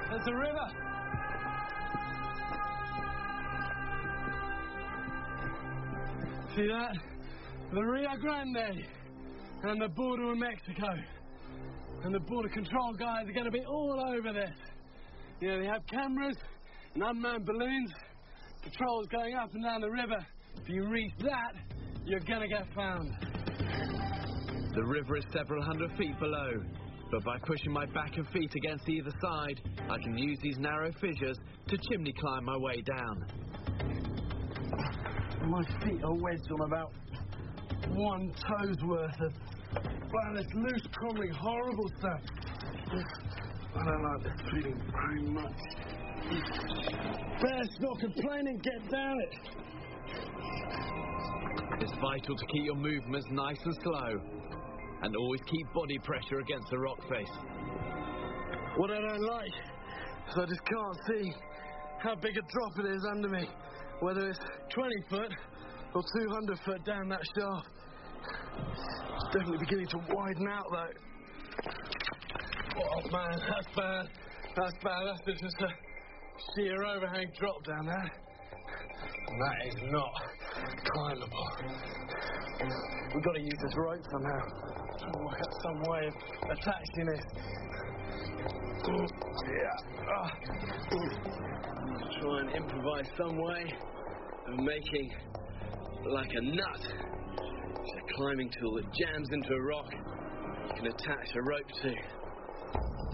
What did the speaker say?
There's the river. See that? The Rio Grande and the border with Mexico. And the border control guys are going to be all over this. You know, they have cameras and unmanned balloons. Patrols going up and down the river. If you reach that, you're going to get found. The river is several hundred feet below, but by pushing my back and feet against either side, I can use these narrow fissures to chimney climb my way down. My feet are wedged on about one toe's worth of this loose, crumbling, horrible stuff. I don't like this feeling very much. Better stop complaining, get down it. It's vital to keep your movements nice and slow, and always keep body pressure against the rock face. What I don't like is I just can't see how big a drop it is under me, whether it's 20 foot or 200 foot down that shaft. It's definitely beginning to widen out though. Oh man, that's bad. That's bad. That's just a sheer overhang drop down there. That is not climbable. We've got to use this rope somehow. Try to work out some way of attaching it. Try and improvise some way of making like a nut. It's a climbing tool that jams into a rock you can attach a rope to.